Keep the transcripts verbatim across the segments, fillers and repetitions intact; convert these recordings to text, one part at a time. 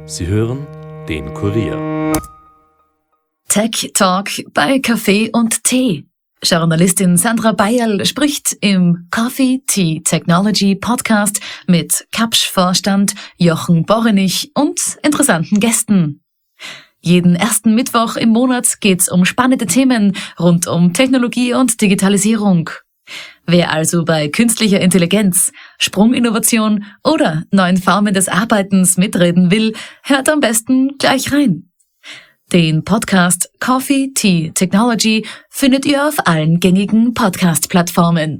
Sie hören den Kurier. Tech Talk bei Kaffee und Tee. Journalistin Sandra Bayerl spricht im Coffee Tea Technology Podcast mit Kapsch-Vorstand Jochen Borrenich und interessanten Gästen. Jeden ersten Mittwoch im Monat geht's um spannende Themen rund um Technologie und Digitalisierung. Wer also bei künstlicher Intelligenz, Sprunginnovation oder neuen Formen des Arbeitens mitreden will, hört am besten gleich rein. Den Podcast Coffee Tea Technology findet ihr auf allen gängigen Podcast-Plattformen.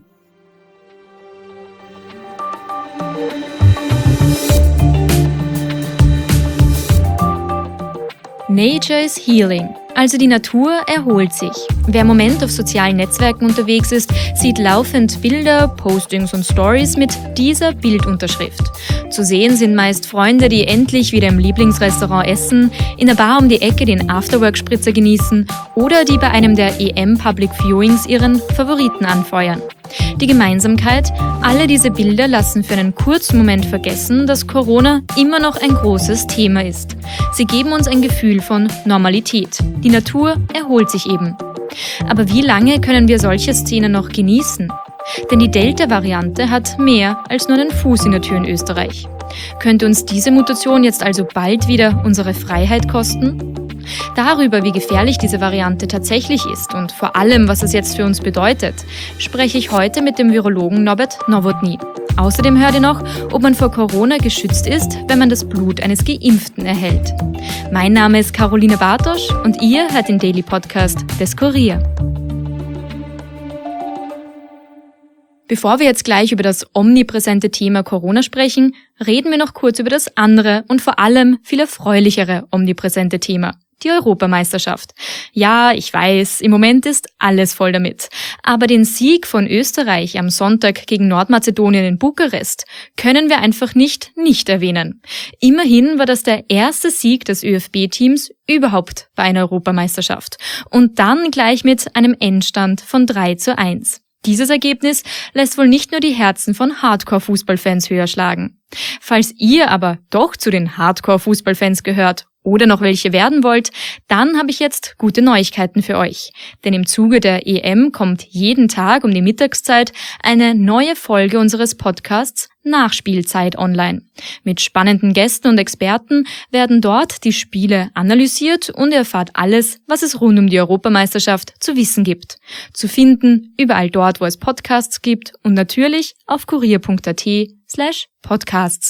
Nature is healing, also die Natur erholt sich. Wer im Moment auf sozialen Netzwerken unterwegs ist, sieht laufend Bilder, Postings und Stories mit dieser Bildunterschrift. Zu sehen sind meist Freunde, die endlich wieder im Lieblingsrestaurant essen, in der Bar um die Ecke den Afterwork-Spritzer genießen oder die bei einem der E M Public Viewings ihren Favoriten anfeuern. Die Gemeinsamkeit: alle diese Bilder lassen für einen kurzen Moment vergessen, dass Corona immer noch ein großes Thema ist. Sie geben uns ein Gefühl von Normalität. Die Natur erholt sich eben. Aber wie lange können wir solche Szenen noch genießen? Denn die Delta-Variante hat mehr als nur einen Fuß in der Tür in Österreich. Könnte uns diese Mutation jetzt also bald wieder unsere Freiheit kosten? Darüber, wie gefährlich diese Variante tatsächlich ist und vor allem, was es jetzt für uns bedeutet, spreche ich heute mit dem Virologen Norbert Nowotny. Außerdem hört ihr noch, ob man vor Corona geschützt ist, wenn man das Blut eines Geimpften erhält. Mein Name ist Caroline Bartosch und ihr hört den Daily Podcast des Kurier. Bevor wir jetzt gleich über das omnipräsente Thema Corona sprechen, reden wir noch kurz über das andere und vor allem viel erfreulichere omnipräsente Thema: die Europameisterschaft. Ja, ich weiß, im Moment ist alles voll damit. Aber den Sieg von Österreich am Sonntag gegen Nordmazedonien in Bukarest können wir einfach nicht nicht erwähnen. Immerhin war das der erste Sieg des ÖFB-Teams überhaupt bei einer Europameisterschaft. Und dann gleich mit einem Endstand von drei zu eins. Dieses Ergebnis lässt wohl nicht nur die Herzen von Hardcore-Fußballfans höher schlagen. Falls ihr aber doch zu den Hardcore-Fußballfans gehört oder noch welche werden wollt, dann habe ich jetzt gute Neuigkeiten für euch. Denn im Zuge der E M kommt jeden Tag um die Mittagszeit eine neue Folge unseres Podcasts Nachspielzeit online. Mit spannenden Gästen und Experten werden dort die Spiele analysiert und ihr erfahrt alles, was es rund um die Europameisterschaft zu wissen gibt. Zu finden überall dort, wo es Podcasts gibt und natürlich auf kurier punkt at slash podcasts.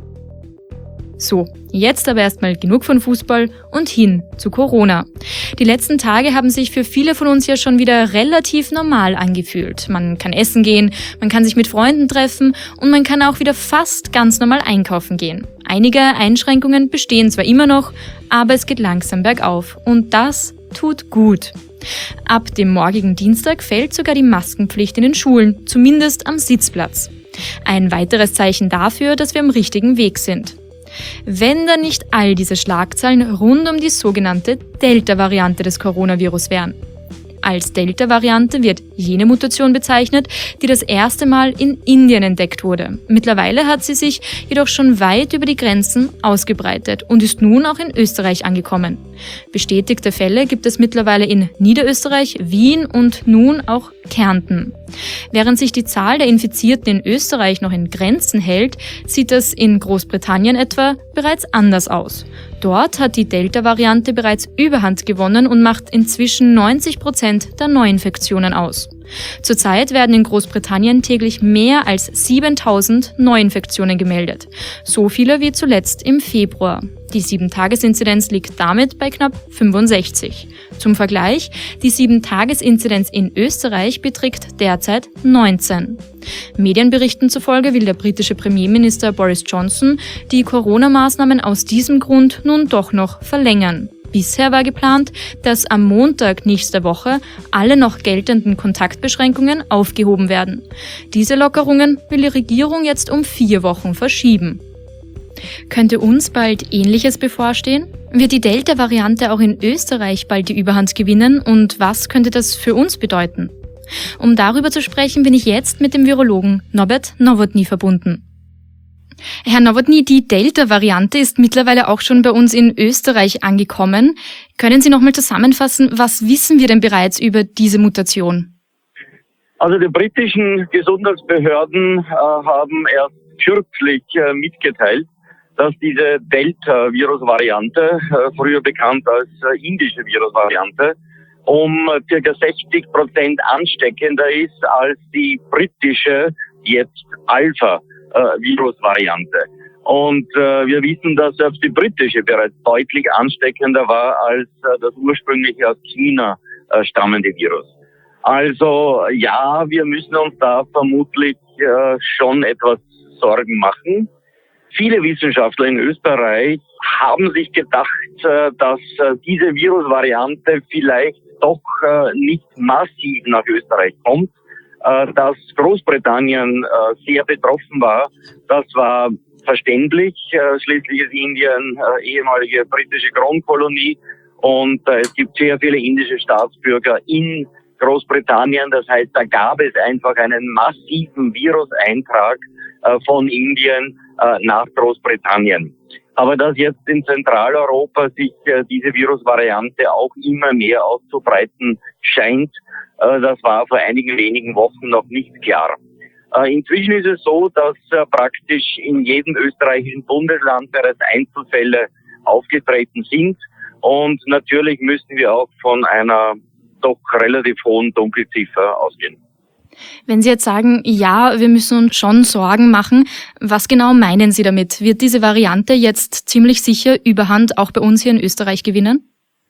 So, jetzt aber erstmal genug von Fußball und hin zu Corona. Die letzten Tage haben sich für viele von uns ja schon wieder relativ normal angefühlt. Man kann essen gehen, man kann sich mit Freunden treffen und man kann auch wieder fast ganz normal einkaufen gehen. Einige Einschränkungen bestehen zwar immer noch, aber es geht langsam bergauf und das tut gut. Ab dem morgigen Dienstag fällt sogar die Maskenpflicht in den Schulen, zumindest am Sitzplatz. Ein weiteres Zeichen dafür, dass wir am richtigen Weg sind. Wenn dann nicht all diese Schlagzeilen rund um die sogenannte Delta-Variante des Coronavirus wären. Als Delta-Variante wird jene Mutation bezeichnet, die das erste Mal in Indien entdeckt wurde. Mittlerweile hat sie sich jedoch schon weit über die Grenzen ausgebreitet und ist nun auch in Österreich angekommen. Bestätigte Fälle gibt es mittlerweile in Niederösterreich, Wien und nun auch Kärnten. Während sich die Zahl der Infizierten in Österreich noch in Grenzen hält, sieht das in Großbritannien etwa bereits anders aus. Dort hat die Delta-Variante bereits Überhand gewonnen und macht inzwischen neunzig Prozent der Neuinfektionen aus. Zurzeit werden in Großbritannien täglich mehr als siebentausend Neuinfektionen gemeldet. So viele wie zuletzt im Februar. Die sieben-Tages-Inzidenz liegt damit bei knapp fünfundsechzig. Zum Vergleich, die sieben-Tages-Inzidenz in Österreich beträgt derzeit neunzehn. Medienberichten zufolge will der britische Premierminister Boris Johnson die Corona-Maßnahmen aus diesem Grund nun doch noch verlängern. Bisher war geplant, dass am Montag nächster Woche alle noch geltenden Kontaktbeschränkungen aufgehoben werden. Diese Lockerungen will die Regierung jetzt um vier Wochen verschieben. Könnte uns bald Ähnliches bevorstehen? Wird die Delta-Variante auch in Österreich bald die Überhand gewinnen und was könnte das für uns bedeuten? Um darüber zu sprechen, bin ich jetzt mit dem Virologen Norbert Nowotny verbunden. Herr Nowotny, die Delta-Variante ist mittlerweile auch schon bei uns in Österreich angekommen. Können Sie noch mal zusammenfassen, was wissen wir denn bereits über diese Mutation? Also die britischen Gesundheitsbehörden äh, haben erst kürzlich äh, mitgeteilt, dass diese Delta-Virus-Variante, äh, früher bekannt als äh, indische Virusvariante, um äh, ca. sechzig Prozent ansteckender ist als die britische, jetzt Alpha-Virus-Variante. Und äh, wir wissen, dass selbst die britische bereits deutlich ansteckender war als äh, das ursprüngliche aus China äh, stammende Virus. Also ja, wir müssen uns da vermutlich äh, schon etwas Sorgen machen. Viele Wissenschaftler in Österreich haben sich gedacht, äh, dass äh, diese Virusvariante vielleicht doch äh, nicht massiv nach Österreich kommt, äh, dass Großbritannien äh, sehr betroffen war. Das war verständlich. Äh, schließlich ist Indien äh, ehemalige britische Kronkolonie und äh, es gibt sehr viele indische Staatsbürger in Großbritannien. Das heißt, da gab es einfach einen massiven Viruseintrag äh, von Indien äh, nach Großbritannien. Aber dass jetzt in Zentraleuropa sich äh, diese Virusvariante auch immer mehr auszubreiten scheint, äh, das war vor einigen wenigen Wochen noch nicht klar. Äh, inzwischen ist es so, dass äh, praktisch in jedem österreichischen Bundesland bereits Einzelfälle aufgetreten sind. Und natürlich müssen wir auch von einer doch relativ hohen Dunkelziffer ausgehen. Wenn Sie jetzt sagen, ja, wir müssen uns schon Sorgen machen, was genau meinen Sie damit? Wird diese Variante jetzt ziemlich sicher Überhand auch bei uns hier in Österreich gewinnen?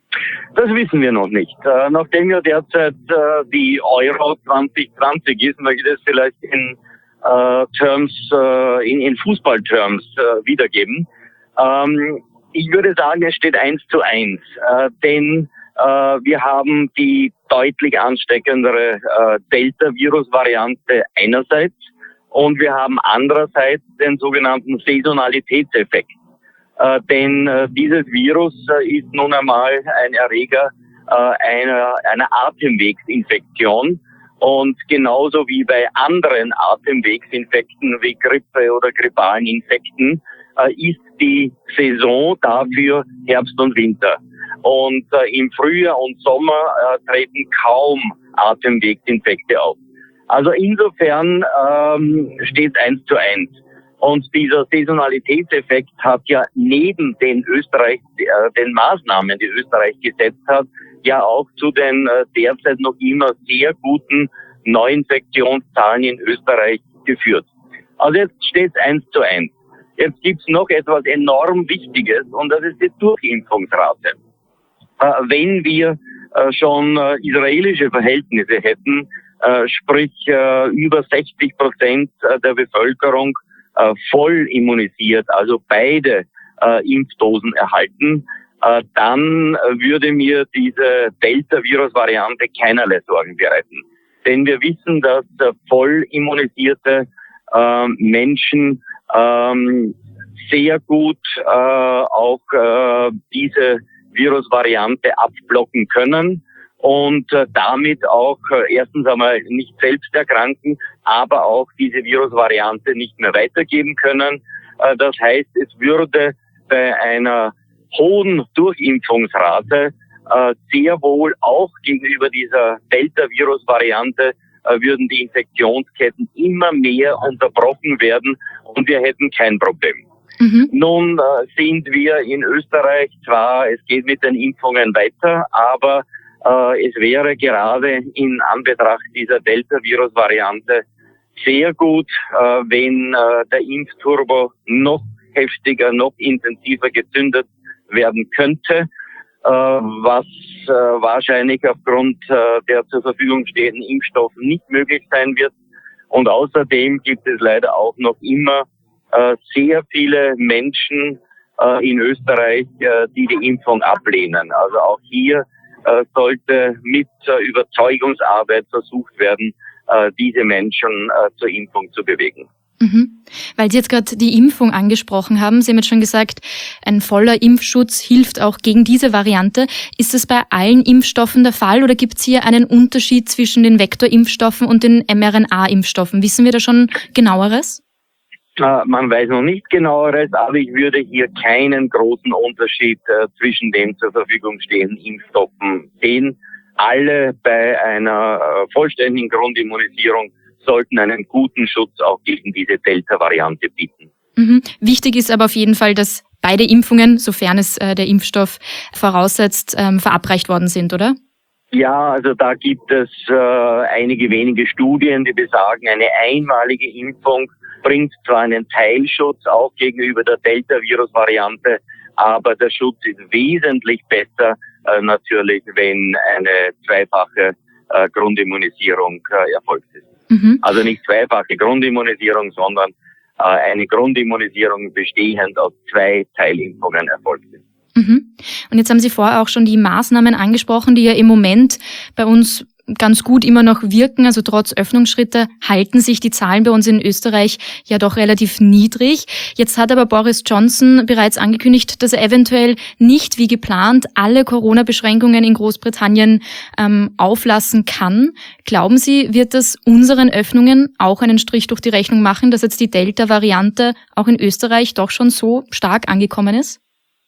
Das wissen wir noch nicht. Äh, nachdem ja derzeit äh, die Euro zwanzig zwanzig ist, möchte ich das vielleicht in äh, Terms, äh, in, in Fußballterms äh, wiedergeben. Ähm, ich würde sagen, es steht eins zu eins, äh, denn Uh, wir haben die deutlich ansteckendere uh, Delta-Virus-Variante einerseits und wir haben andererseits den sogenannten Saisonalitätseffekt. Uh, denn uh, dieses Virus uh, ist nun einmal ein Erreger uh, einer, einer Atemwegsinfektion und genauso wie bei anderen Atemwegsinfekten wie Grippe oder grippalen Infekten uh, ist die Saison dafür Herbst und Winter. Und äh, im Frühjahr und Sommer äh, treten kaum Atemwegsinfekte auf. Also insofern ähm, steht es eins zu eins. Und dieser Saisonalitätseffekt hat ja neben den Österreich, äh, den Maßnahmen, die Österreich gesetzt hat, ja auch zu den äh, derzeit noch immer sehr guten Neuinfektionszahlen in Österreich geführt. Also jetzt steht es eins zu eins. Jetzt gibt es noch etwas enorm Wichtiges und das ist die Durchimpfungsrate. Äh, wenn wir äh, schon äh, israelische Verhältnisse hätten, äh, sprich äh, über sechzig Prozent der Bevölkerung äh, voll immunisiert, also beide äh, Impfdosen erhalten, äh, dann äh, würde mir diese Delta-Virus-Variante keinerlei Sorgen bereiten. Denn wir wissen, dass äh, voll immunisierte äh, Menschen ähm, sehr gut äh, auch äh, diese Virusvariante abblocken können und äh, damit auch äh, erstens einmal nicht selbst erkranken, aber auch diese Virusvariante nicht mehr weitergeben können. Äh, das heißt, es würde bei einer hohen Durchimpfungsrate äh, sehr wohl auch gegenüber dieser Delta-Virus-Variante äh, würden die Infektionsketten immer mehr unterbrochen werden und wir hätten kein Problem. Mhm. Nun äh, sind wir in Österreich zwar, es geht mit den Impfungen weiter, aber äh, es wäre gerade in Anbetracht dieser Delta-Virus-Variante sehr gut, äh, wenn äh, der Impfturbo noch heftiger, noch intensiver gezündet werden könnte, äh, was äh, wahrscheinlich aufgrund äh, der zur Verfügung stehenden Impfstoffe nicht möglich sein wird. Und außerdem gibt es leider auch noch immer äh, sehr viele Menschen äh, in Österreich, äh, die die Impfung ablehnen. Also auch hier äh, sollte mit äh, Überzeugungsarbeit versucht werden, äh, diese Menschen äh, zur Impfung zu bewegen. Mhm. Weil Sie jetzt gerade die Impfung angesprochen haben, Sie haben jetzt schon gesagt, ein voller Impfschutz hilft auch gegen diese Variante. Ist das bei allen Impfstoffen der Fall oder gibt es hier einen Unterschied zwischen den Vektorimpfstoffen und den mRNA-Impfstoffen? Wissen wir da schon genaueres? Äh, man weiß noch nicht genaueres, aber ich würde hier keinen großen Unterschied äh, zwischen den zur Verfügung stehenden Impfstoffen sehen. Alle bei einer äh, vollständigen Grundimmunisierung sollten einen guten Schutz auch gegen diese Delta-Variante bieten. Mhm. Wichtig ist aber auf jeden Fall, dass beide Impfungen, sofern es äh, der Impfstoff voraussetzt, ähm, verabreicht worden sind, oder? Ja, also da gibt es äh, einige wenige Studien, die besagen, eine einmalige Impfung bringt zwar einen Teilschutz auch gegenüber der Delta-Virus-Variante, aber der Schutz ist wesentlich besser äh, natürlich, wenn eine zweifache äh, Grundimmunisierung äh, erfolgt ist. Mhm. Also nicht zweifache Grundimmunisierung, sondern äh, eine Grundimmunisierung bestehend aus zwei Teilimpfungen erfolgt ist. Mhm. Und jetzt haben Sie vorher auch schon die Maßnahmen angesprochen, die ja im Moment bei uns ganz gut immer noch wirken. Also trotz Öffnungsschritte halten sich die Zahlen bei uns in Österreich ja doch relativ niedrig. Jetzt hat aber Boris Johnson bereits angekündigt, dass er eventuell nicht wie geplant alle Corona-Beschränkungen in Großbritannien ähm, auflassen kann. Glauben Sie, wird das unseren Öffnungen auch einen Strich durch die Rechnung machen, dass jetzt die Delta-Variante auch in Österreich doch schon so stark angekommen ist?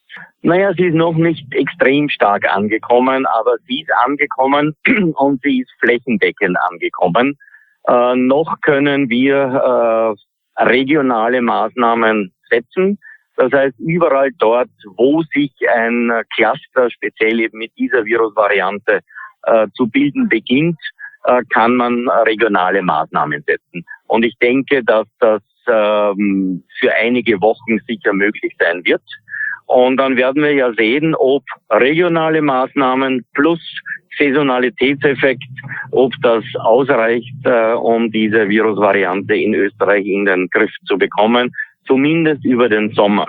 Naja, sie ist noch nicht extrem stark angekommen, aber sie ist angekommen und sie ist flächendeckend angekommen. Äh, noch können wir äh, regionale Maßnahmen setzen. Das heißt, überall dort, wo sich ein Cluster speziell eben mit dieser Virusvariante äh, zu bilden beginnt, äh, kann man regionale Maßnahmen setzen. Und ich denke, dass das ähm, für einige Wochen sicher möglich sein wird. Und dann werden wir ja sehen, ob regionale Maßnahmen plus Saisonalitätseffekt, ob das ausreicht, äh, um diese Virusvariante in Österreich in den Griff zu bekommen, zumindest über den Sommer.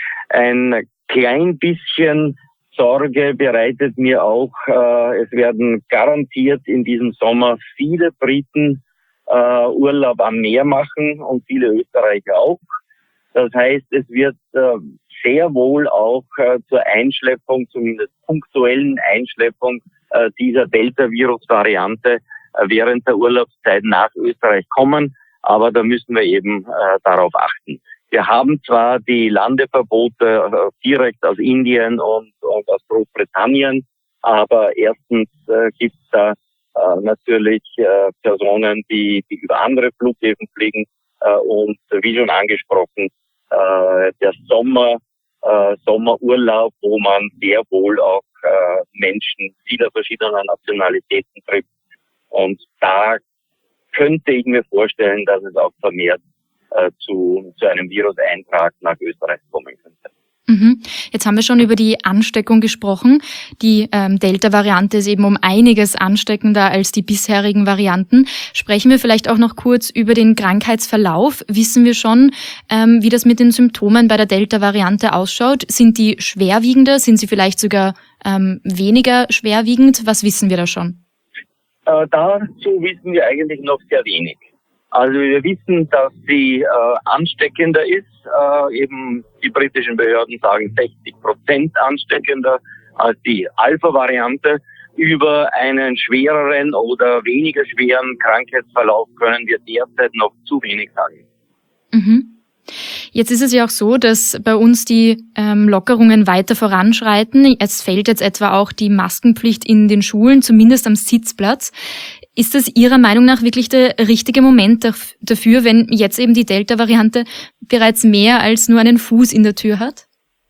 Ein klein bisschen Sorge bereitet mir auch, äh, es werden garantiert in diesem Sommer viele Briten äh, Urlaub am Meer machen und viele Österreicher auch. Das heißt, es wird äh, sehr wohl auch äh, zur Einschleppung, zumindest punktuellen Einschleppung äh, dieser Delta-Virus-Variante äh, während der Urlaubszeit nach Österreich kommen. Aber da müssen wir eben äh, darauf achten. Wir haben zwar die Landeverbote äh, direkt aus Indien und, und aus Großbritannien, aber erstens äh, gibt es da äh, natürlich äh, Personen, die, die über andere Flughäfen fliegen äh, und wie schon angesprochen, äh, der Sommer, äh, Sommerurlaub, wo man sehr wohl auch äh, Menschen vieler verschiedener Nationalitäten trifft. Und da könnte ich mir vorstellen, dass es auch vermehrt äh, zu, zu einem Viruseintrag nach Österreich kommen könnte. Mhm. Jetzt haben wir schon über die Ansteckung gesprochen. Die ähm, Delta-Variante ist eben um einiges ansteckender als die bisherigen Varianten. Sprechen wir vielleicht auch noch kurz über den Krankheitsverlauf. Wissen wir schon, ähm, wie das mit den Symptomen bei der Delta-Variante ausschaut? Sind die schwerwiegender? Sind sie vielleicht sogar ähm, weniger schwerwiegend? Was wissen wir da schon? Äh, dazu wissen wir eigentlich noch sehr wenig. Also wir wissen, dass sie äh, ansteckender ist. Äh, eben die britischen Behörden sagen sechzig Prozent ansteckender als die Alpha-Variante. Über einen schwereren oder weniger schweren Krankheitsverlauf können wir derzeit noch zu wenig sagen. Mhm. Jetzt ist es ja auch so, dass bei uns die ähm, Lockerungen weiter voranschreiten. Es fällt jetzt etwa auch die Maskenpflicht in den Schulen, zumindest am Sitzplatz. Ist das Ihrer Meinung nach wirklich der richtige Moment dafür, wenn jetzt eben die Delta-Variante bereits mehr als nur einen Fuß in der Tür hat?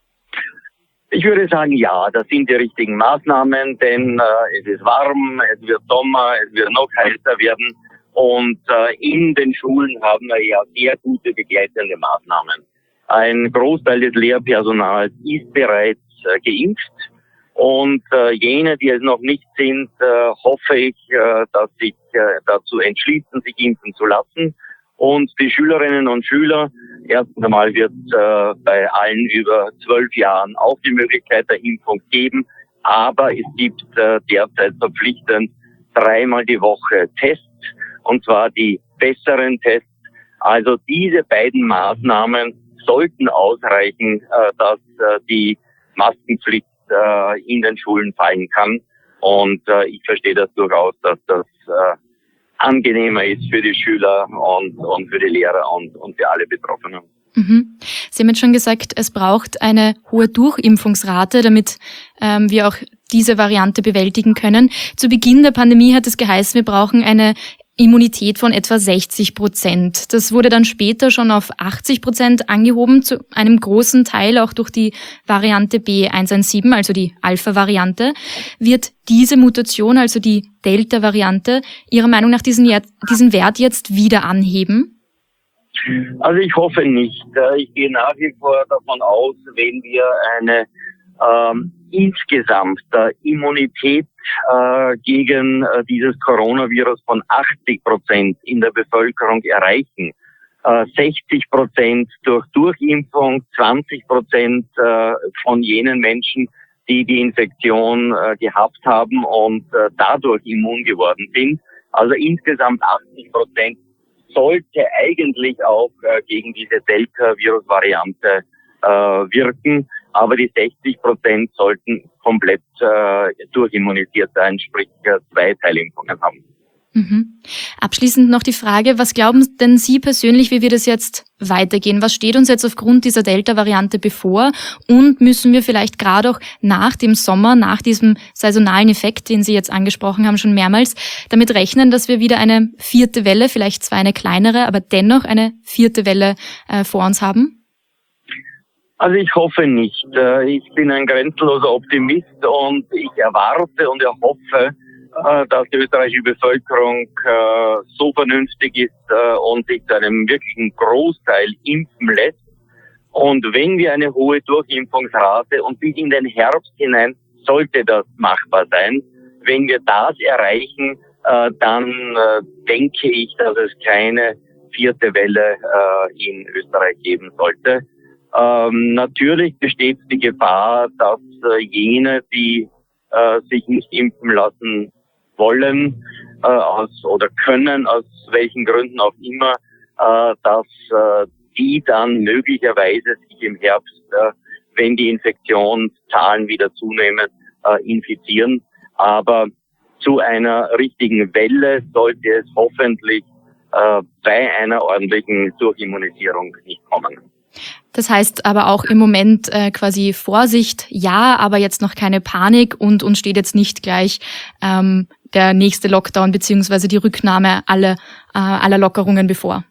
Ich würde sagen, ja, das sind die richtigen Maßnahmen, denn äh, es ist warm, es wird Sommer, es wird noch heißer werden. Und äh, in den Schulen haben wir ja sehr gute begleitende Maßnahmen. Ein Großteil des Lehrpersonals ist bereits äh, geimpft. Und äh, jene, die es noch nicht sind, äh, hoffe ich, äh, dass sich äh, dazu entschließen, sich impfen zu lassen. Und die Schülerinnen und Schüler, erst einmal wird äh, bei allen über zwölf Jahren auch die Möglichkeit der Impfung geben. Aber es gibt äh, derzeit verpflichtend dreimal die Woche Tests, und zwar die besseren Tests. Also diese beiden Maßnahmen sollten ausreichen, äh, dass äh, die Maskenpflicht in den Schulen fallen kann. Und äh, ich verstehe das durchaus, dass das äh, angenehmer ist für die Schüler und, und für die Lehrer und, und für alle Betroffenen. Mhm. Sie haben jetzt schon gesagt, es braucht eine hohe Durchimpfungsrate, damit ähm, wir auch diese Variante bewältigen können. Zu Beginn der Pandemie hat es geheißen, wir brauchen eine Immunität von etwa sechzig Prozent. Das wurde dann später schon auf achtzig Prozent angehoben, zu einem großen Teil auch durch die Variante B eins eins sieben, also die Alpha-Variante. Wird diese Mutation, also die Delta-Variante, Ihrer Meinung nach diesen, diesen Wert jetzt wieder anheben? Also ich hoffe nicht. Ich gehe nach wie vor davon aus, wenn wir eine ähm, insgesamt äh, Immunität äh, gegen äh, dieses Coronavirus von achtzig Prozent in der Bevölkerung erreichen, äh, sechzig Prozent durch Durchimpfung, zwanzig Prozent äh, von jenen Menschen, die die Infektion äh, gehabt haben und äh, dadurch immun geworden sind. Also insgesamt achtzig Prozent sollte eigentlich auch äh, gegen diese Delta-Virus-Variante äh, wirken. Aber die sechzig Prozent sollten komplett äh, durchimmunisiert sein, sprich äh, zwei Teilimpfungen haben. Mhm. Abschließend noch die Frage, was glauben denn Sie persönlich, wie wird es jetzt weitergehen? Was steht uns jetzt aufgrund dieser Delta-Variante bevor? Und müssen wir vielleicht gerade auch nach dem Sommer, nach diesem saisonalen Effekt, den Sie jetzt angesprochen haben, schon mehrmals, damit rechnen, dass wir wieder eine vierte Welle, vielleicht zwar eine kleinere, aber dennoch eine vierte Welle äh, vor uns haben? Also ich hoffe nicht. Ich bin ein grenzenloser Optimist und ich erwarte und erhoffe, dass die österreichische Bevölkerung so vernünftig ist und sich zu einem wirklichen Großteil impfen lässt. Und wenn wir eine hohe Durchimpfungsrate und bis in den Herbst hinein sollte das machbar sein, wenn wir das erreichen, dann denke ich, dass es keine vierte Welle in Österreich geben sollte. Ähm, natürlich besteht die Gefahr, dass äh, jene, die äh, sich nicht impfen lassen wollen äh, aus, oder können, aus welchen Gründen auch immer, äh, dass äh, die dann möglicherweise sich im Herbst, äh, wenn die Infektionszahlen wieder zunehmen, äh, infizieren. Aber zu einer richtigen Welle sollte es hoffentlich äh, bei einer ordentlichen Durchimmunisierung nicht kommen. Das heißt aber auch im Moment äh, quasi Vorsicht, ja, aber jetzt noch keine Panik und uns steht jetzt nicht gleich ähm, der nächste Lockdown beziehungsweise die Rücknahme aller, äh, aller Lockerungen bevor.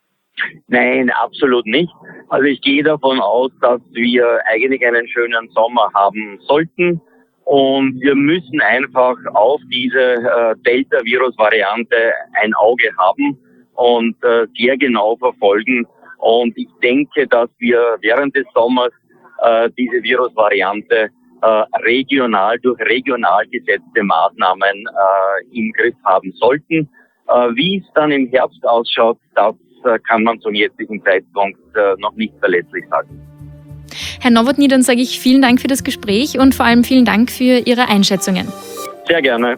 Nein, absolut nicht. Also ich gehe davon aus, dass wir eigentlich einen schönen Sommer haben sollten und wir müssen einfach auf diese äh, Delta-Virus-Variante ein Auge haben und äh, sehr genau verfolgen. Und ich denke, dass wir während des Sommers äh, diese Virusvariante äh, regional durch regional gesetzte Maßnahmen äh, im Griff haben sollten. Äh, wie es dann im Herbst ausschaut, das äh, kann man zum jetzigen Zeitpunkt äh, noch nicht verlässlich sagen. Herr Nowotny, dann sage ich vielen Dank für das Gespräch und vor allem vielen Dank für Ihre Einschätzungen. Sehr gerne.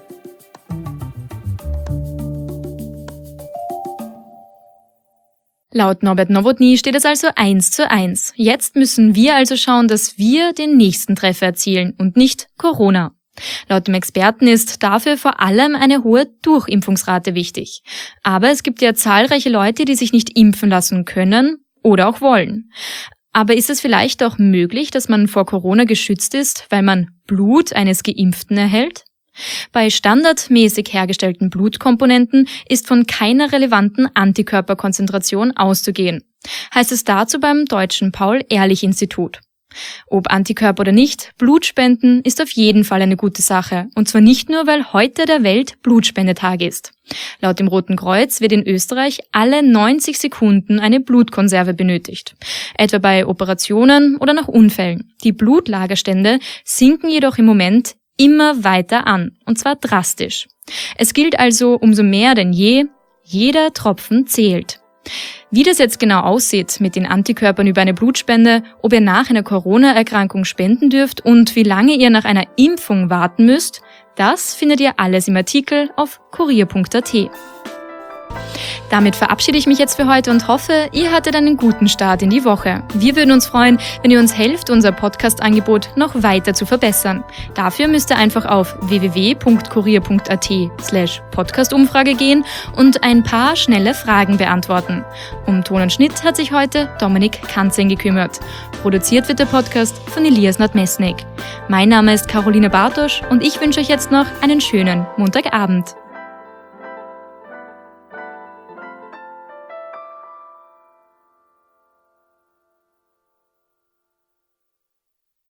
Laut Norbert Nowotny steht es also eins zu eins. Jetzt müssen wir also schauen, dass wir den nächsten Treffer erzielen und nicht Corona. Laut dem Experten ist dafür vor allem eine hohe Durchimpfungsrate wichtig. Aber es gibt ja zahlreiche Leute, die sich nicht impfen lassen können oder auch wollen. Aber ist es vielleicht auch möglich, dass man vor Corona geschützt ist, weil man Blut eines Geimpften erhält? Bei standardmäßig hergestellten Blutkomponenten ist von keiner relevanten Antikörperkonzentration auszugehen, heißt es dazu beim Deutschen Paul-Ehrlich-Institut. Ob Antikörper oder nicht, Blutspenden ist auf jeden Fall eine gute Sache. Und zwar nicht nur, weil heute der Welt-Blutspendetag ist. Laut dem Roten Kreuz wird in Österreich alle neunzig Sekunden eine Blutkonserve benötigt. Etwa bei Operationen oder nach Unfällen. Die Blutlagerstände sinken jedoch im Moment immer weiter an. Und zwar drastisch. Es gilt also umso mehr denn je, jeder Tropfen zählt. Wie das jetzt genau aussieht mit den Antikörpern über eine Blutspende, ob ihr nach einer Corona-Erkrankung spenden dürft und wie lange ihr nach einer Impfung warten müsst, das findet ihr alles im Artikel auf kurier punkt at. Damit verabschiede ich mich jetzt für heute und hoffe, ihr hattet einen guten Start in die Woche. Wir würden uns freuen, wenn ihr uns helft, unser Podcast-Angebot noch weiter zu verbessern. Dafür müsst ihr einfach auf w w w punkt kurier punkt a t slash Podcast-Umfrage gehen und ein paar schnelle Fragen beantworten. Um Ton und Schnitt hat sich heute Dominik Kanzing gekümmert. Produziert wird der Podcast von Elias Nadmesnik. Mein Name ist Caroline Bartosch und ich wünsche euch jetzt noch einen schönen Montagabend.